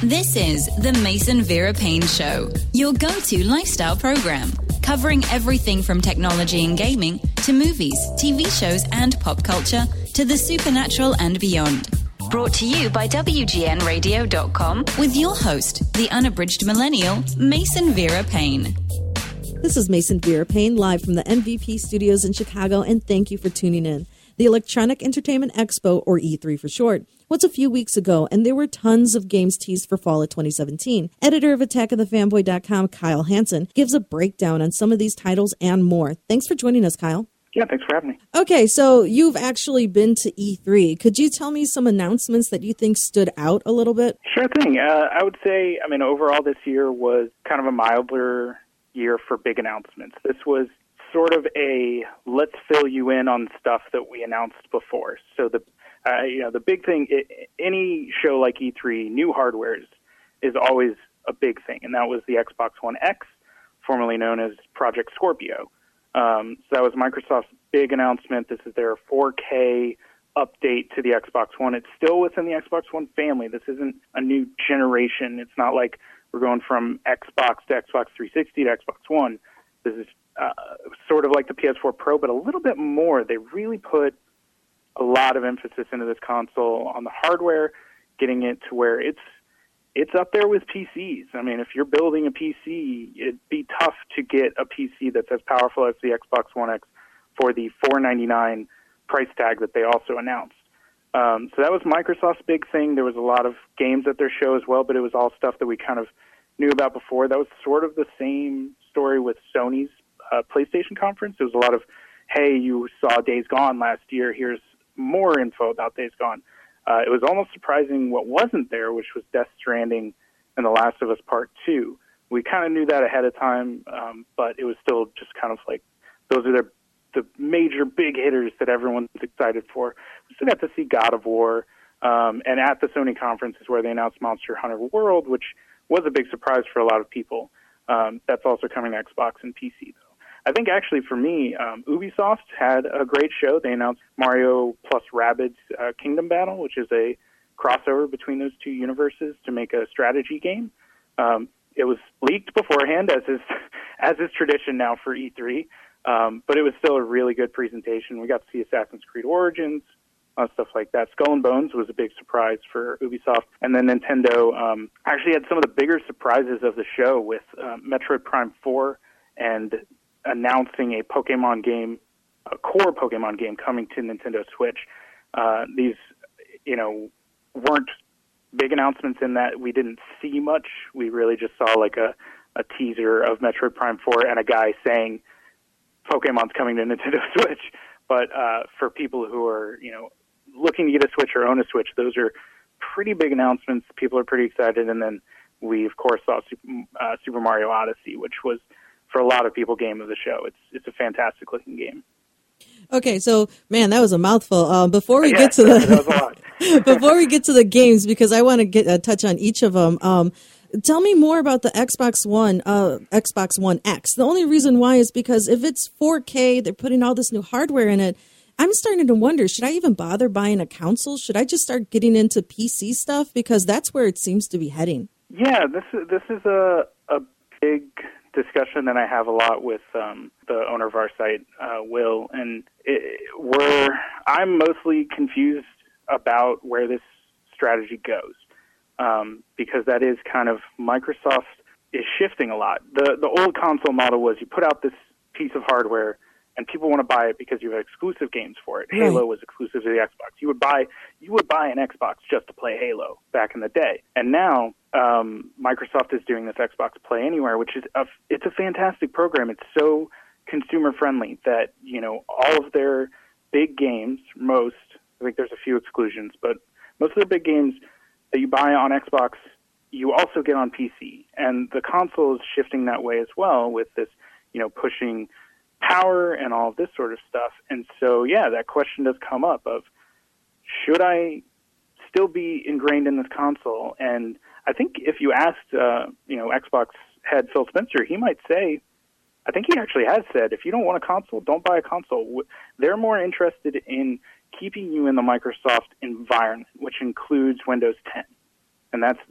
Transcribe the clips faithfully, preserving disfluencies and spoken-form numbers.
This is the Mason Vera Payne Show, your go-to lifestyle program, covering everything from technology and gaming to movies, T V shows, and pop culture to the supernatural and beyond. Brought to you by W G N radio dot com with your host, the unabridged millennial, Mason Vera Payne. This is Mason Vera Payne, live from the M V P studios in Chicago, and thank you for tuning in. The Electronic Entertainment Expo, or E three for short, was a few weeks ago, and there were tons of games teased for fall of twenty seventeen. Editor of attack of the fanboy dot com, Kyle Hansen, gives a breakdown on some of these titles and more. Thanks for joining us, Kyle. Yeah, thanks for having me. Okay, so you've actually been to E three. Could you tell me some announcements that you think stood out a little bit? Sure thing. Uh, I would say, I mean, overall this year was kind of a milder year for big announcements. This was sort of a let's fill you in on stuff that we announced before. So the uh, you know the big thing, it, any show like E three, new hardware is, is always a big thing, and that was the Xbox One X, formerly known as Project Scorpio. Um, so that was Microsoft's big announcement. This is their four K update to the Xbox One. It's still within the Xbox One family. This isn't a new generation. It's not like we're going from Xbox to Xbox three sixty to Xbox One. This is uh, sort of like the P S four Pro, but a little bit more. They really put a lot of emphasis into this console on the hardware, getting it to where it's it's up there with P Cs. I mean, if you're building a P C, it'd be tough to get a P C that's as powerful as the Xbox One X for the four ninety-nine price tag that they also announced. Um, so that was Microsoft's big thing. There was a lot of games at their show as well, but it was all stuff that we kind of knew about before. That was sort of the same story with Sony's uh, PlayStation conference. It was a lot of, hey, you saw Days Gone last year. Here's more info about Days Gone. Uh, it was almost surprising what wasn't there, which was Death Stranding and The Last of Us Part two. We kind of knew that ahead of time, um, but it was still just kind of like, those are their, the major big hitters that everyone's excited for. We still got to see God of War, um, and at the Sony conference is where they announced Monster Hunter World, which was a big surprise for a lot of people. Um, that's also coming to Xbox and P C, though. I think actually for me, um, Ubisoft had a great show. They announced Mario plus Rabbids uh, Kingdom Battle, which is a crossover between those two universes to make a strategy game. Um, it was leaked beforehand, as is as is tradition now for E three, um, but it was still a really good presentation. We got to see Assassin's Creed Origins, uh, stuff like that. Skull and Bones was a big surprise for Ubisoft, and then Nintendo um, actually had some of the bigger surprises of the show with uh, Metroid Prime four and announcing a Pokemon game, a core Pokemon game coming to Nintendo Switch. Uh, these, you know, weren't big announcements in that we didn't see much. We really just saw like a, a teaser of Metroid Prime four and a guy saying Pokemon's coming to Nintendo Switch. But uh, for people who are, you know, looking to get a Switch or own a Switch, those are pretty big announcements. People are pretty excited. And then we, of course, saw Super, uh, Super Mario Odyssey, which was, for a lot of people, game of the show. It's it's a fantastic looking game. Okay, so man, that was a mouthful. Um, before we yeah, get to that the was a lot. before we get to the games, because I want to get a touch on each of them. Um, tell me more about the Xbox One, uh, Xbox One X. The only reason why is because if it's four K, they're putting all this new hardware in it. I'm starting to wonder, should I even bother buying a console? Should I just start getting into P C stuff, because that's where it seems to be heading? Yeah, this is this is a a big discussion that I have a lot with um, the owner of our site, uh, Will, and it, we're I'm mostly confused about where this strategy goes, um, because that is kind of Microsoft is shifting a lot. The the old console model was you put out this piece of hardware and people want to buy it because you have exclusive games for it. Right. Halo was exclusive to the Xbox. You would buy you would buy an Xbox just to play Halo back in the day. And now um, Microsoft is doing this Xbox Play Anywhere, which is a, it's a fantastic program. It's so consumer friendly that, you know, all of their big games, most, I think there's a few exclusions, but most of the big games that you buy on Xbox, you also get on P C. And the console is shifting that way as well, with this, you know, pushing power and all of this sort of stuff. And so, yeah, that question does come up of, should I still be ingrained in this console? And I think if you asked, uh, you know, Xbox head Phil Spencer, he might say, I think he actually has said, if you don't want a console, don't buy a console. They're more interested in keeping you in the Microsoft environment, which includes Windows ten. And that's their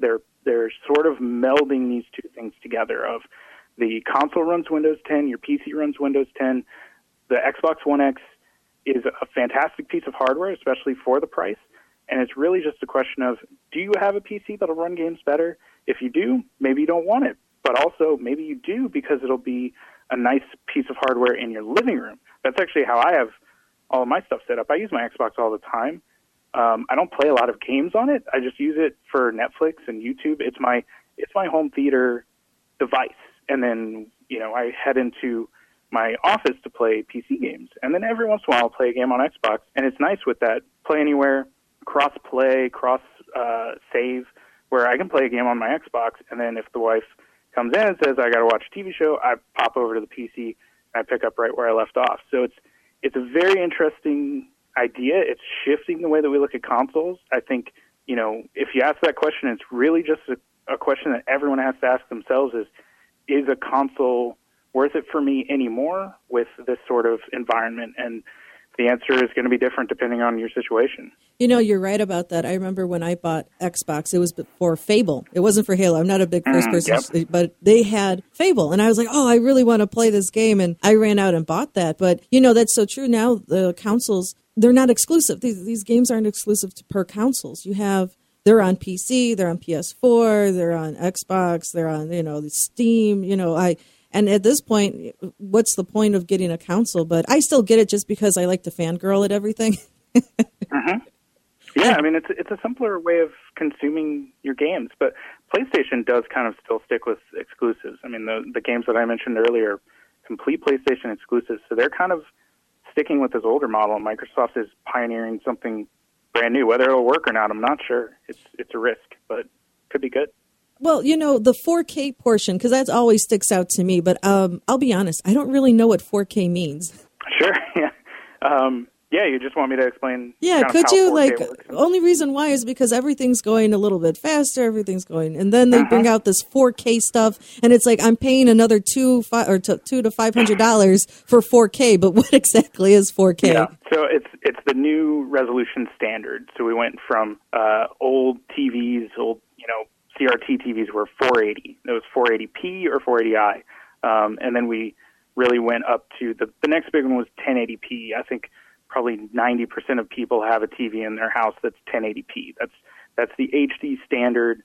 they're sort of melding these two things together of the console runs Windows ten, your P C runs Windows ten. The Xbox One X is a fantastic piece of hardware, especially for the price. And it's really just a question of, do you have a P C that'll run games better? If you do, maybe you don't want it. But also, maybe you do because it'll be a nice piece of hardware in your living room. That's actually how I have all of my stuff set up. I use my Xbox all the time. Um, I don't play a lot of games on it. I just use it for Netflix and YouTube. It's my it's my home theater device. And then, you know, I head into my office to play P C games. And then every once in a while I'll play a game on Xbox. And it's nice with that play anywhere, cross-play, cross-save, uh, where I can play a game on my Xbox. And then if the wife comes in and says, I got to watch a T V show, I pop over to the P C and I pick up right where I left off. So it's it's a very interesting idea. It's shifting the way that we look at consoles. I think, you know, if you ask that question, it's really just a, a question that everyone has to ask themselves is, is a console worth it for me anymore with this sort of environment? And the answer is going to be different depending on your situation. You know, you're right about that. I remember when I bought Xbox, it was for Fable. It wasn't for Halo. I'm not a big first person, mm, yep. but they had Fable. And I was like, oh, I really want to play this game. And I ran out and bought that. But, you know, that's so true. Now the consoles, they're not exclusive. These, these games aren't exclusive to per consoles. You have, they're on P C, they're on P S four, they're on Xbox, they're on, you know, the Steam, you know, I... And at this point, what's the point of getting a console? But I still get it just because I like to fangirl at everything. mm-hmm. Yeah, I mean, it's it's a simpler way of consuming your games. But PlayStation does kind of still stick with exclusives. I mean, the, the games that I mentioned earlier, complete PlayStation exclusives. So they're kind of sticking with this older model. Microsoft is pioneering something brand new. Whether it'll work or not, I'm not sure. It's, it's a risk, but it could be good. Well, you know, the four K portion, because that always sticks out to me, but um, I'll be honest, I don't really know what four K means. Sure, yeah. Um, yeah, you just want me to explain Yeah, could you, like, works. Only reason why is because everything's going a little bit faster, everything's going, and then they uh-huh. bring out this four K stuff, and it's like, I'm paying another two, five, or t- two to five hundred dollars for four K, but what exactly is four K? Yeah, so it's it's the new resolution standard. So we went from uh, old T Vs, old, you know, C R T T Vs were four eighty. It was four eighty p or four eighty i. Um, and then we really went up to, the, the next big one was ten eighty p. I think probably ninety percent of people have a T V in their house that's ten eighty p. That's that's the H D standard.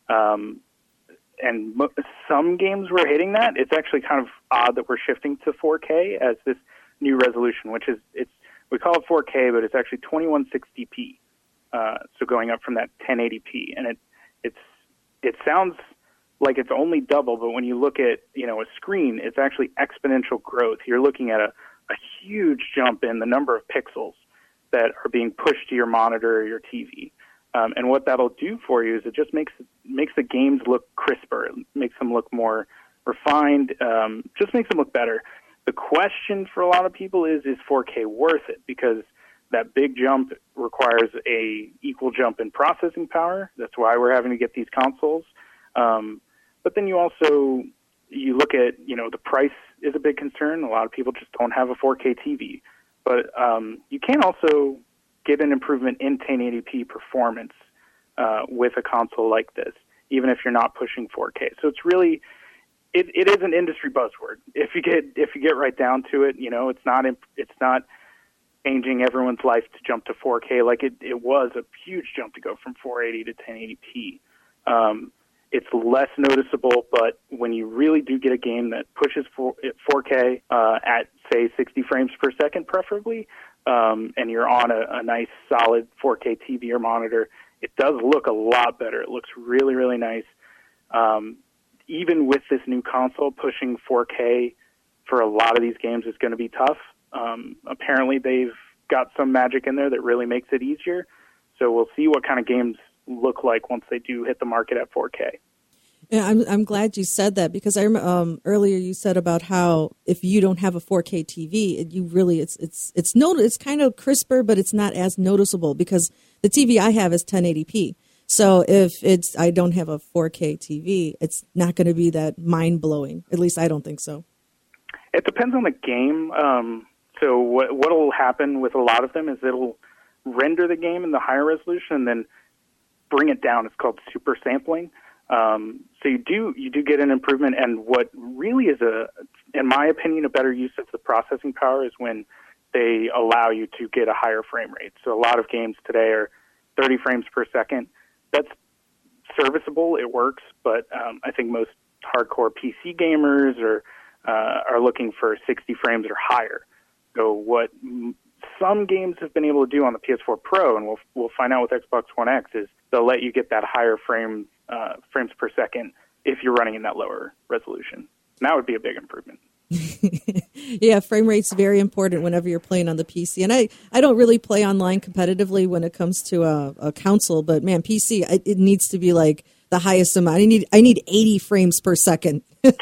Um, and mo- some games were hitting that. It's actually kind of odd that we're shifting to four K as this new resolution, which is, it's we call it four K, but it's actually twenty-one sixty p. Uh, so going up from that ten eighty p. And it it's It sounds like it's only double, but when you look at, you know, a screen, it's actually exponential growth. You're looking at a, a huge jump in the number of pixels that are being pushed to your monitor or your T V. Um, and what that'll do for you is it just makes makes the games look crisper. It makes them look more refined, um, just makes them look better. The question for a lot of people is, is four K worth it? Because that big jump requires a equal jump in processing power. That's why we're having to get these consoles. Um, but then you also, you look at, you know, the price is a big concern. A lot of people just don't have a four K T V. But um, you can also get an improvement in ten eighty p performance uh, with a console like this, even if you're not pushing four K. So it's really, it, it is an industry buzzword. If you get if you get right down to it, you know, it's not it's not changing everyone's life to jump to four K like it, it was a huge jump to go from four eighty to ten eighty p. Um, it's less noticeable, but when you really do get a game that pushes four K uh, at, say, sixty frames per second preferably, um, and you're on a, a nice solid four K T V or monitor, it does look a lot better. It looks really, really nice. Um, even with this new console, pushing four K for a lot of these games is going to be tough. Um, apparently they've got some magic in there that really makes it easier. So we'll see what kind of games look like once they do hit the market at four K. Yeah, I'm I'm glad you said that, because I um earlier you said about how if you don't have a four K T V, it, you really it's it's it's not it's kind of crisper, but it's not as noticeable because the T V I have is ten eighty p. So if it's I don't have a four K T V, it's not going to be that mind blowing. At least I don't think so. It depends on the game. Um, so what what will happen with a lot of them is it'll render the game in the higher resolution and then bring it down. It's called super sampling. Um, so you do you do get an improvement, and what really is a, in my opinion, a better use of the processing power is when they allow you to get a higher frame rate. So a lot of games today are thirty frames per second. That's serviceable, it works, but um, I think most hardcore P C gamers are uh, are looking for sixty frames or higher. So what m- some games have been able to do on the P S four Pro, and we'll we'll find out with Xbox One X, is they'll let you get that higher frame uh, frames per second if you're running in that lower resolution. And that would be a big improvement. Yeah, frame rate's very important whenever you're playing on the P C. And I, I don't really play online competitively when it comes to a, a console, but man, P C, I, it needs to be like the highest amount. I need I need eighty frames per second.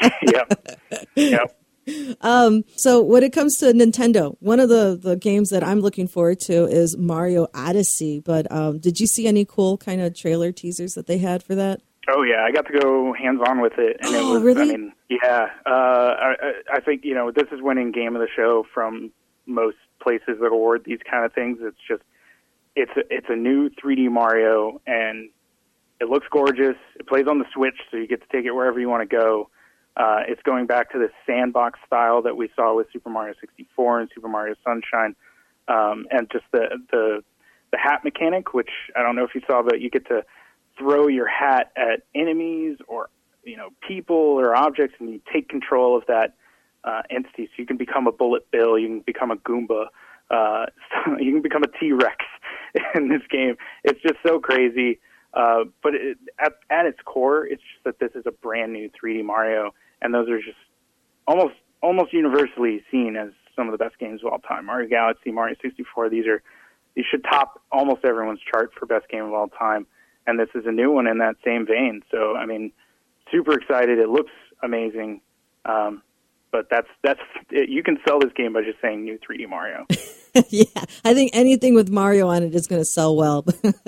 Yep. Yep. Um, so when it comes to Nintendo, one of the, the games that I'm looking forward to is Mario Odyssey. But um, did you see any cool kind of trailer teasers that they had for that? Oh, yeah. I got to go hands-on with it. And oh, it was, really? I mean, yeah. Uh, I, I think, you know, this is winning game of the show from most places that award these kind of things. It's just, it's a, it's a new three D Mario, and it looks gorgeous. It plays on the Switch, so you get to take it wherever you want to go. Uh, it's going back to the sandbox style that we saw with Super Mario sixty-four and Super Mario Sunshine, um, and just the, the the hat mechanic, which I don't know if you saw, but you get to throw your hat at enemies or, you know, people or objects, and you take control of that uh, entity. So you can become a Bullet Bill, you can become a Goomba, uh, you can become a T-Rex in this game. It's just so crazy. Uh, but it, at, at its core, it's just that this is a brand new three D Mario, and those are just almost almost universally seen as some of the best games of all time. Mario Galaxy, Mario sixty-four, these are these should top almost everyone's chart for best game of all time. And this is a new one in that same vein. So, I mean, super excited. It looks amazing. Um, but that's that's it. You can sell this game by just saying new three D Mario. Yeah, I think anything with Mario on it is going to sell well.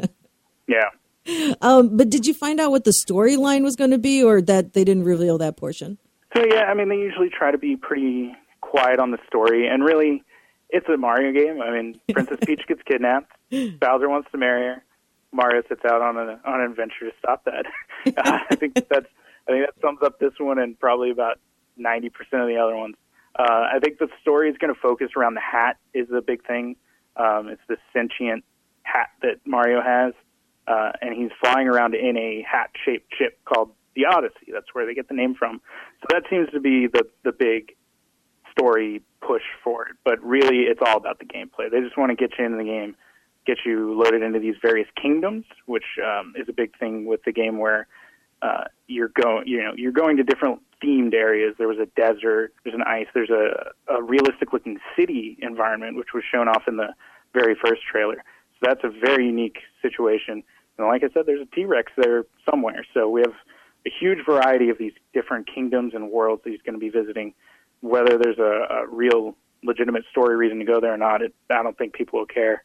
Yeah. Um, but did you find out what the storyline was going to be, or that they didn't reveal that portion? So, yeah, I mean, they usually try to be pretty quiet on the story. And really, it's a Mario game. I mean, Princess Peach gets kidnapped. Bowser wants to marry her. Mario sets out on an on an adventure to stop that. uh, I think that's I think that sums up this one and probably about ninety percent of the other ones. Uh, I think the story is going to focus around the hat is the big thing. Um, it's this sentient hat that Mario has, uh, and he's flying around in a hat-shaped ship called the Odyssey. That's where they get the name from. So that seems to be the the big story push for it. But really, it's all about the gameplay. They just want to get you into the game, get you loaded into these various kingdoms, which um, is a big thing with the game, where uh, you're going, you know, you're going to different themed areas. There was a desert, there's an ice, there's a, a realistic-looking city environment, which was shown off in the very first trailer. So that's a very unique situation. And like I said, there's a T-Rex there somewhere. So we have a huge variety of these different kingdoms and worlds that he's going to be visiting. Whether there's a, a real legitimate story reason to go there or not, it, I don't think people will care.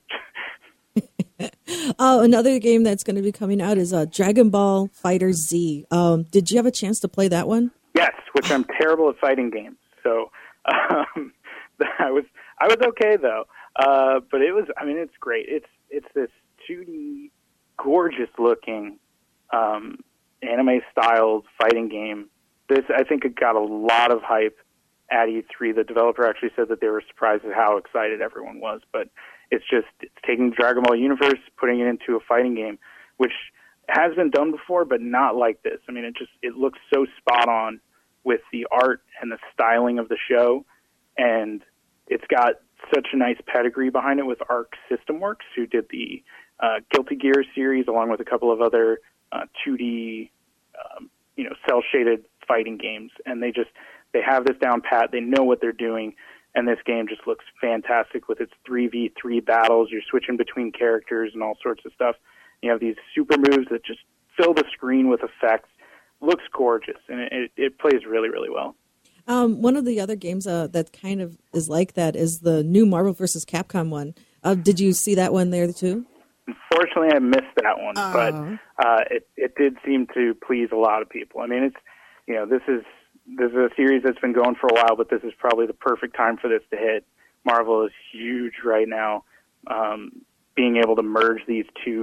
Oh, another game that's going to be coming out is uh, Dragon Ball Fighter Z. Um, did you have a chance to play that one? Yes, which I'm terrible at fighting games. So um, I was I was okay though. Uh, but it was I mean it's great. It's it's this two D gorgeous looking um, anime styled fighting game. This I think it got a lot of hype at E three. The developer actually said that they were surprised at how excited everyone was, but it's just it's taking the Dragon Ball universe, putting it into a fighting game, which has been done before, but not like this. I mean, it just it looks so spot on with the art and the styling of the show, and it's got such a nice pedigree behind it with Arc System Works, who did the uh, Guilty Gear series, along with a couple of other uh, two D, um, you know, cel-shaded fighting games, and they just they have this down pat. They know what they're doing. And this game just looks fantastic with its three v three battles. You're switching between characters and all sorts of stuff. You have these super moves that just fill the screen with effects. Looks gorgeous, and it, it, it plays really, really well. Um, one of the other games uh, that kind of is like that is the new Marvel versus. Capcom one. Uh, did you see that one there too? Unfortunately, I missed that one, uh. but uh, it, it did seem to please a lot of people. I mean, it's you know, this is... This is a series that's been going for a while, but this is probably the perfect time for this to hit. Marvel is huge right now. Um, being able to merge these two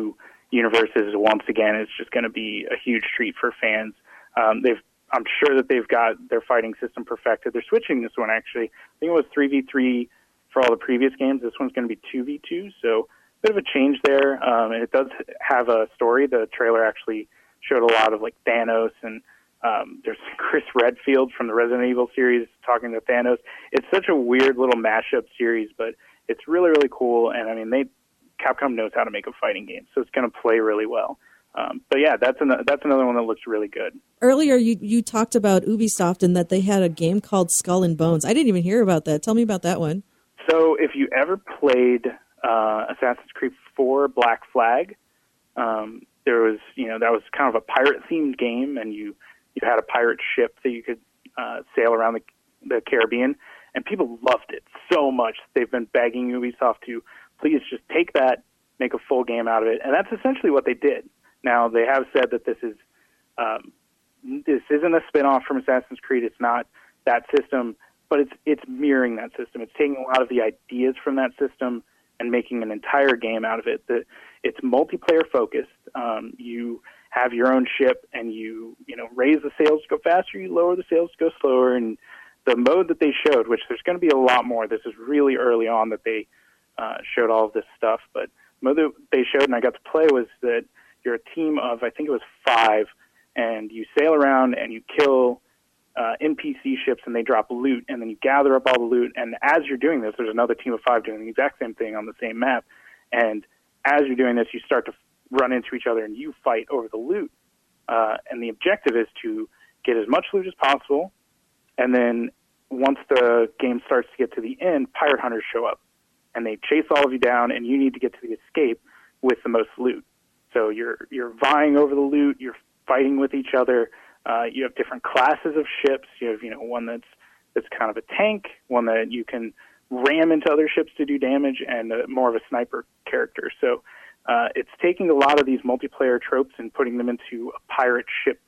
universes once again is just going to be a huge treat for fans. Um, they've, I'm sure that they've got their fighting system perfected. They're switching this one, actually. I think it was three v three for all the previous games. This one's going to be two v two, so a bit of a change there. Um, and it does have a story. The trailer actually showed a lot of, like, Thanos, and um, there's Chris Redfield from the Resident Evil series talking to Thanos. It's such a weird little mashup series, but it's really, really cool. And, I mean, they Capcom knows how to make a fighting game, so it's going to play really well. Um, but yeah, that's an, that's another one that looks really good. Earlier, you, you talked about Ubisoft and that they had a game called Skull and Bones. I didn't even hear about that. Tell me about that one. So if you ever played uh, Assassin's Creed four Black Flag, um, there was, you know, that was kind of a pirate-themed game, and you, you had a pirate ship that you could uh, sail around the, the Caribbean, and people loved it so much. They've been begging Ubisoft to please just take that, make a full game out of it, and that's essentially what they did. Now, they have said that this is um, this isn't a spin-off from Assassin's Creed. It's not that system, but it's it's mirroring that system. It's taking a lot of the ideas from that system and making an entire game out of it. The, it's multiplayer-focused. Um, you have your own ship, and you you know raise the sails to go faster, you lower the sails to go slower, and the mode that they showed, which there's going to be a lot more. This is really early on that they uh, showed all of this stuff, but the mode that they showed and I got to play was that you're a team of, I think it was five, and you sail around and you kill uh, N P C ships and they drop loot, and then you gather up all the loot, and as you're doing this, there's another team of five doing the exact same thing on the same map, and as you're doing this, you start to run into each other and you fight over the loot, uh, and the objective is to get as much loot as possible, and then once the game starts to get to the end, pirate hunters show up, and they chase all of you down, and you need to get to the escape with the most loot. So you're you're vying over the loot. You're fighting with each other. Uh, you have different classes of ships. You have you know one that's that's kind of a tank, one that you can ram into other ships to do damage, and uh, more of a sniper character. So uh, it's taking a lot of these multiplayer tropes and putting them into a pirate ship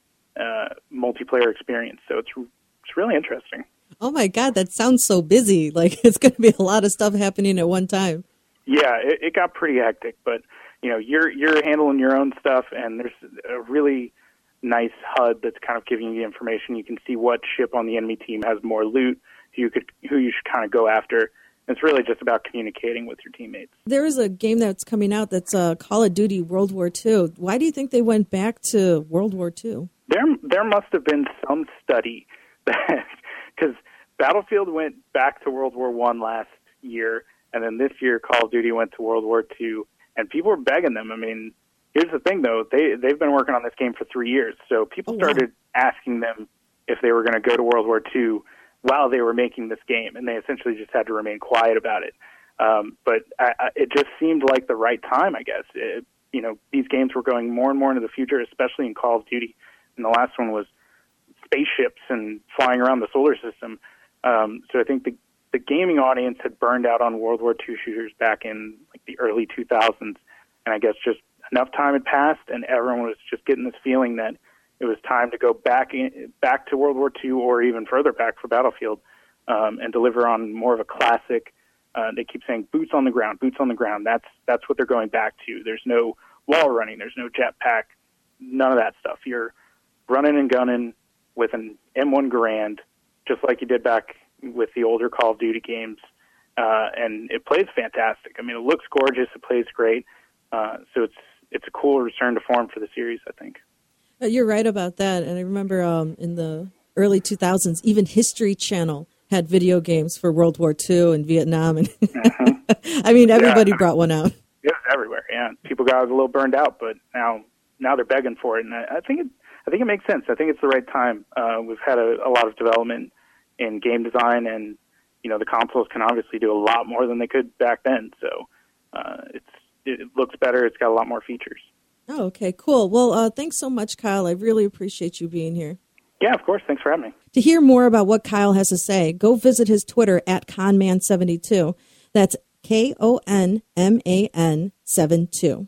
uh, multiplayer experience. So it's it's really interesting. Oh my God, that sounds so busy. Like it's going to be a lot of stuff happening at one time. Yeah, it, it got pretty hectic, but you know, you're you're handling your own stuff, and there's a really nice H U D that's kind of giving you the information. You can see what ship on the enemy team has more loot, who you could who you should kind of go after. It's really just about communicating with your teammates. There is a game that's coming out that's uh, Call of Duty World War Two. Why do you think they went back to World War Two? There there must have been some study that because Battlefield went back to World War One last year, and then this year Call of Duty went to World War Two. And people were begging them. I mean, here's the thing, though. They, they've been working on this game for three years. So people oh, started wow. asking them if they were going to go to World War Two while they were making this game. And they essentially just had to remain quiet about it. Um, but I, I, it just seemed like the right time, I guess. It, you know, these games were going more and more into the future, especially in Call of Duty. And the last one was spaceships and flying around the solar system. Um, so I think the The gaming audience had burned out on World War Two shooters back in like the early two thousands, and I guess just enough time had passed, and everyone was just getting this feeling that it was time to go back in, back to World War Two or even further back for Battlefield um, and deliver on more of a classic. Uh, they keep saying boots on the ground, boots on the ground. That's that's what they're going back to. There's no wall running, there's no jetpack, none of that stuff. You're running and gunning with an M one Garand, just like you did back with the older Call of Duty games, uh, and it plays fantastic. I mean, it looks gorgeous, it plays great, uh, so it's it's a cool return to form for the series, I think. You're right about that, and I remember um, in the early two thousands, even History Channel had video games for World War Two and Vietnam, and mm-hmm. I mean, everybody yeah. brought one out. It was everywhere, yeah. People got a little burned out, but now now they're begging for it, and I, I think it I think it makes sense. I think it's the right time. Uh, we've had a, a lot of development in game design, and you know the consoles can obviously do a lot more than they could back then. So uh, it's it looks better. It's got a lot more features. Oh, okay, cool. Well, uh, thanks so much, Kyle. I really appreciate you being here. Yeah, of course. Thanks for having me. To hear more about what Kyle has to say, go visit his Twitter at Conman seventy-two. That's K O N M A N seven two.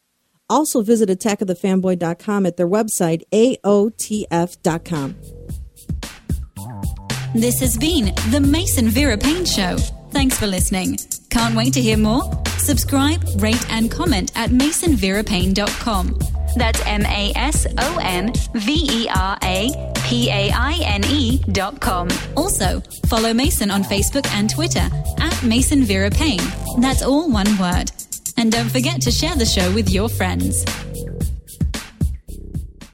Also visit attack of the fanboy dot com at their website, A O T F dot com. This has been the Mason Vera Payne Show. Thanks for listening. Can't wait to hear more? Subscribe, rate and comment at mason vera payne dot com. That's M A S O N V E R A P A I N E dot com. Also, follow Mason on Facebook and Twitter at Mason Vera Payne. That's all one word. And don't forget to share the show with your friends.